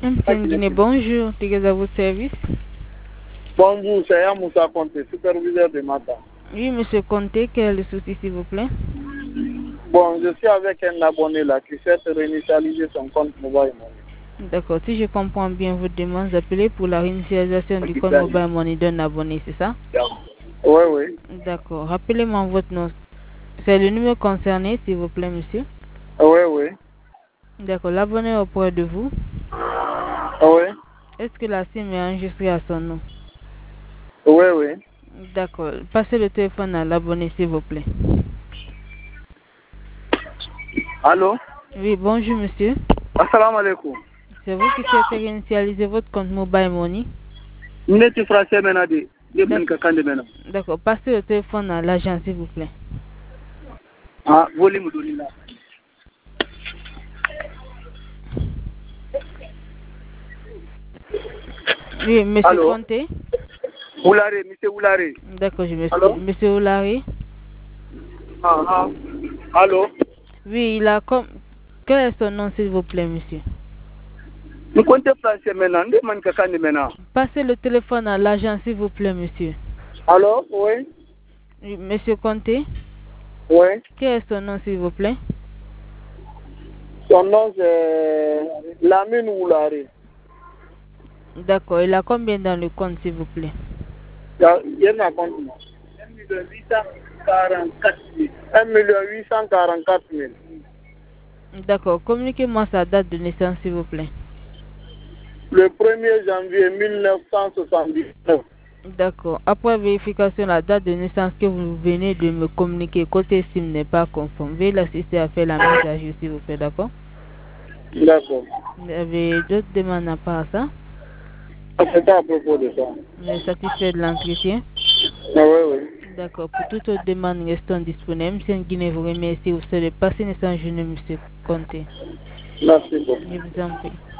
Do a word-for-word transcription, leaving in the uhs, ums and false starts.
Monsieur Nguiné, bonjour. T'es à votre service? Bonjour, c'est Yamoussa Conté, superviseur de matin. Oui, monsieur Conté, quel est le souci, s'il vous plaît? Bon, je suis avec un abonné là qui souhaite réinitialiser son compte Mobile Money. D'accord, si je comprends bien votre demande, vous appelez pour la réinitialisation du compte Mobile Money d'un abonné, c'est ça? Oui, oui. D'accord, rappelez-moi votre nom. C'est le numéro concerné, s'il vous plaît, monsieur? Oui, oui. D'accord, l'abonné est auprès de vous. Oui. Est-ce que la SIM est enregistrée à son nom? Oui, oui. D'accord, passez le téléphone à l'abonné, s'il vous plaît. Allô? Oui, bonjour, monsieur. Assalamu alaikum. C'est vous qui souhaitez réinitialiser votre compte Mobile Money? Mineti français maintenant de. Maintenant. D'accord, passez le téléphone à l'agent, s'il vous plaît. Ah, volume de là. Oui, monsieur Allô? Conté. Oulare, monsieur Oulare. D'accord, je m'excuse. Monsieur Oulare. Ah, ah. Allô? Oui, il a comme... Quel est son nom, s'il vous plaît, monsieur? Nous comptons français maintenant, de Mankakane maintenant. Passez le téléphone à l'agent, s'il vous plaît, monsieur. Allô? Oui? Oui, monsieur Conté. Oui. Quel est son nom, s'il vous plaît? Son nom, c'est Lamine Oulare. D'accord, il a combien dans le compte, s'il vous plaît? Il y a un compte. un million huit cent quarante-quatre mille. un million huit cent quarante-quatre mille. D'accord, communiquez-moi sa date de naissance, s'il vous plaît. Le premier janvier mille neuf cent soixante-dix-neuf. D'accord. Après vérification, la date de naissance que vous venez de me communiquer côté SIM n'est pas conforme. Veuillez l'assister à faire la mise à jour, s'il vous plaît, d'accord? D'accord. Vous avez d'autres demandes à part ça? C'est à propos de ça. Vous êtes satisfait de l'entretien? Ah, oui, oui. D'accord. Pour toute autre demande, restons disponibles. Monsieur Nguiné vous remercie. Vous serez passé une journée, monsieur Conté. Merci beaucoup. Je vous en prie.